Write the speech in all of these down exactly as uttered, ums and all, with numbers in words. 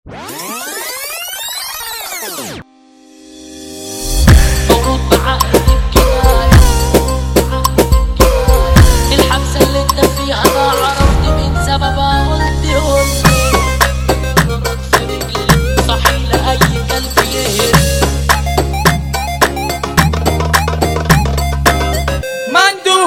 برد بعقلي بكفاية الحبسة اللي انت فيها انا عرفت من سببها قلت قلت في رجلي صحي لأي قلب يهرب مندو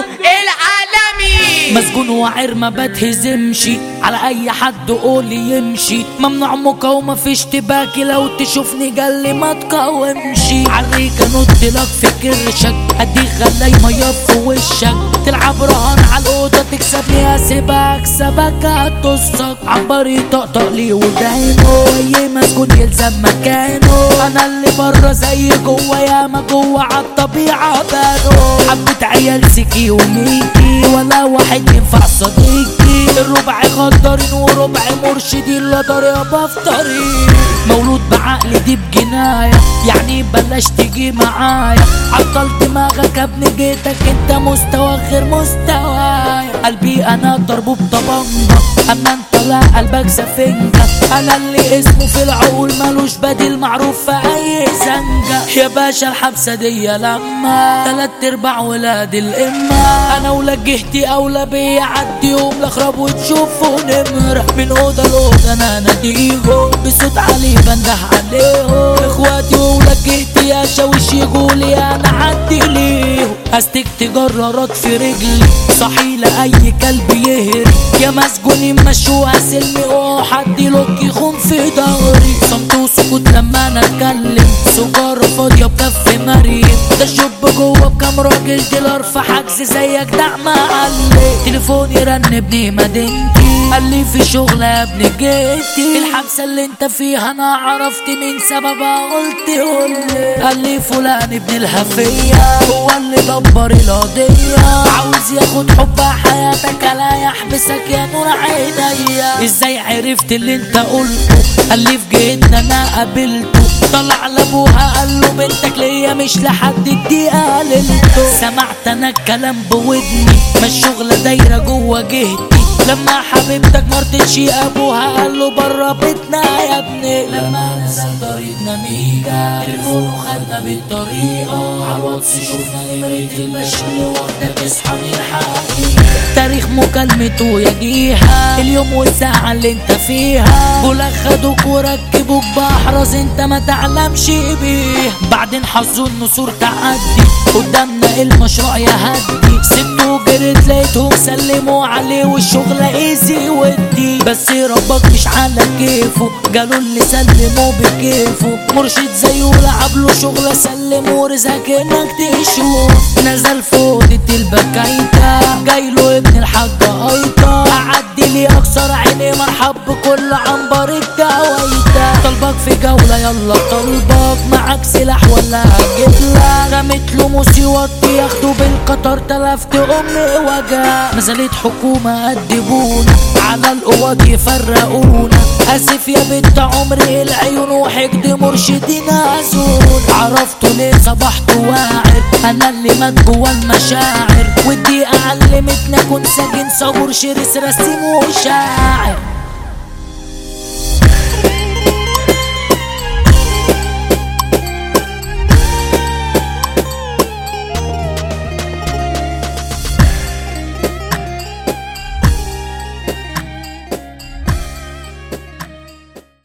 العالمي مسجون وعير ما بتهزمش على اي حد قولي يمشي ممنوع مقاومة في اشتباكي لو تشوفني جلي ما تقاومش عليك انط لك في كرشك اديك غلاي ميه في وشك تلعب رهان على الاوضه تكسبني اسيبك اكسبك هتصك عبري طقطق لي وداينه اي مسجون يلزم مكانه انا اللي بره زي جوه ياما جوه عالطبيعه بانو حبة عيال سكي وميكي ولا واحد ينفع صديقي الربع غدارين وربع مرشدين لا ضريبة في طريق مولود بعقل دي بجناية يعني بلاش تيجي معايا عطلت دماغك ابن جيتك انت مستوى غير مستوايا قلبي انا ضربه بطبنجة اما انت لا قلبك سفنجة انا اللي اسمه في العقول ملوش بديل معروف في اي زنجة يا باشا الحبسة دي لما تلات ارباع ولاد الامة انا ولجهتي اولى بيا عدي يوم لاخرب وتشوفوا نمرة من اوضة لاوضة انا ناديهم بصوت عالي بنده عليهم اخواتي ولجهتي يا شاوش يقولي انا عدي ليهم استك تجررات في رجلي صحي لأي كلب يهري يا مسجونين مشوها سلمي اوه حد لوك يخون في ضهري صمت وسكوت لما انا اتكلم سجارة فاضية بكف مريم ده الشوب جوه بكام راجل ديلر في حجز زيك ده معلم تليفوني رن ابن مدينتي قال لي في شغل يا ابن جيتي الحبسة اللي انت فيها انا عرفت من سببها قلت قولي قال لي فلان ابن الهفية هو اللي دبر القضية عاوز ياخد حب حياتك لا يحبسك يا نور عينيا ازاي عرفت اللي انت قلته قال لي في جيتنا انا قابلته طلع لابوها قال له بنتك ليا مش لحد الدقيقة قللته سمعت انا الكلام بودني ما الشغلة دايرة جوه جهتي لما حبيبتك مرتش ابوها قال له برا بيتنا يا ابني لما نزل طريقنا ميجا تليفونه خدنا بالطريقة عالواتس شوفنا نمرة المشي واخدك اصحى من الحقيقة تاريخ مكالمته يجيها اليوم والساعة اللي انت فيها بولا خدوك وركبوك بأحرز انت ما تعلمش بيه بعدين حظوا النسور تعدي قدامنا المشروع يهدي سبته وجريت لقيتهم سلموا عليه والشغل ايزي ودي بس ربك مش على كيفه قالوا اللي سلموا بكيفه مرشد زيه لعب له شغله سلموا رزقك انك تشوف نزل فوق البكايته جاي له ابن الحاجة ايطة اعدي لي اكسر عيني مرحب بكل عنبر الدوايته طلبك في جولة يلا طلبك معاك سلاح ولا هجيبلك رميت له موسيوطي ياخدوا بالقطر تلفت امي وجع نزلت حكومة قدبونا على القوات يفرقونا اسف يا بنت عمري العيون وحقد مرشدين ازون عرفتوا ليه صبحت واعر انا اللي مات جوا المشاعر ودي علمتنا كن ساكن صبور شرس رسيم وشاعر